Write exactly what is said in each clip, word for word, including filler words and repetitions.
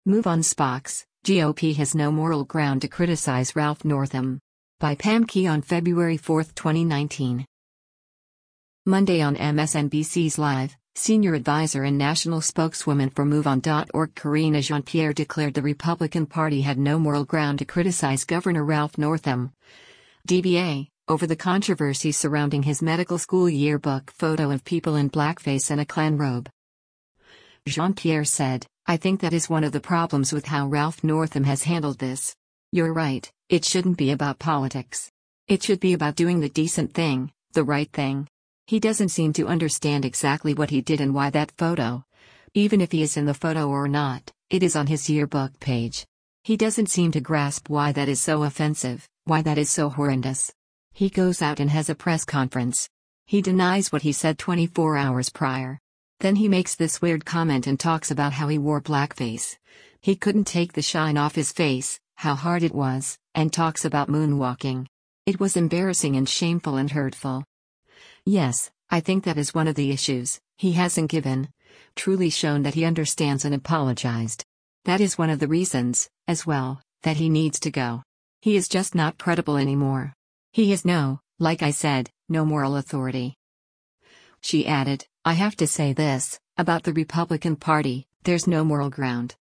Move on Spox, G O P has no moral ground to criticize Ralph Northam. By Pam Key on February fourth, twenty nineteen. Monday on M S N B C's Live, senior advisor and national spokeswoman for MoveOn dot org Karina Jean-Pierre declared the Republican Party had no moral ground to criticize Governor Ralph Northam, D B A, over the controversy surrounding his medical school yearbook photo of people in blackface and a Klan robe. Jean-Pierre said, "I think that is one of the problems with how Ralph Northam has handled this. You're right, it shouldn't be about politics. It should be about doing the decent thing, the right thing. He doesn't seem to understand exactly what he did and why that photo, even if he is in the photo or not, it is on his yearbook page. He doesn't seem to grasp why that is so offensive, why that is so horrendous. He goes out and has a press conference. He denies what he said twenty-four hours prior. Then he makes this weird comment and talks about how he wore blackface. He couldn't take the shine off his face, how hard it was, and talks about moonwalking. It was embarrassing and shameful and hurtful. Yes, I think that is one of the issues. He hasn't given, truly shown that he understands and apologized. That is one of the reasons, as well, that he needs to go. He is just not credible anymore. He has no, like I said, no moral authority." She added, "I have to say this, about the Republican Party, there's no moral ground.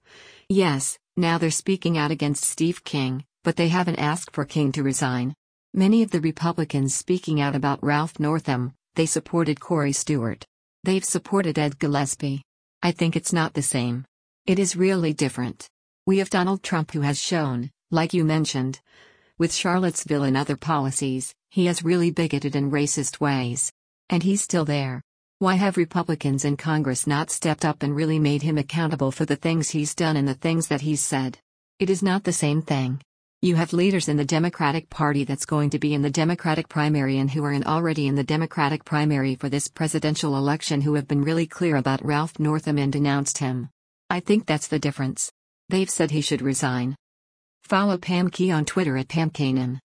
Yes, now they're speaking out against Steve King, but they haven't asked for King to resign. Many of the Republicans speaking out about Ralph Northam, they supported Corey Stewart. They've supported Ed Gillespie. I think it's not the same. It is really different. We have Donald Trump who has shown, like you mentioned, with Charlottesville and other policies, he has really bigoted and racist ways. And he's still there. Why have Republicans in Congress not stepped up and really made him accountable for the things he's done and the things that he's said? It is not the same thing. You have leaders in the Democratic Party that's going to be in the Democratic primary and who are in already in the Democratic primary for this presidential election who have been really clear about Ralph Northam and denounced him. I think that's the difference. They've said he should resign." Follow Pam Key on Twitter at Pam Kanan.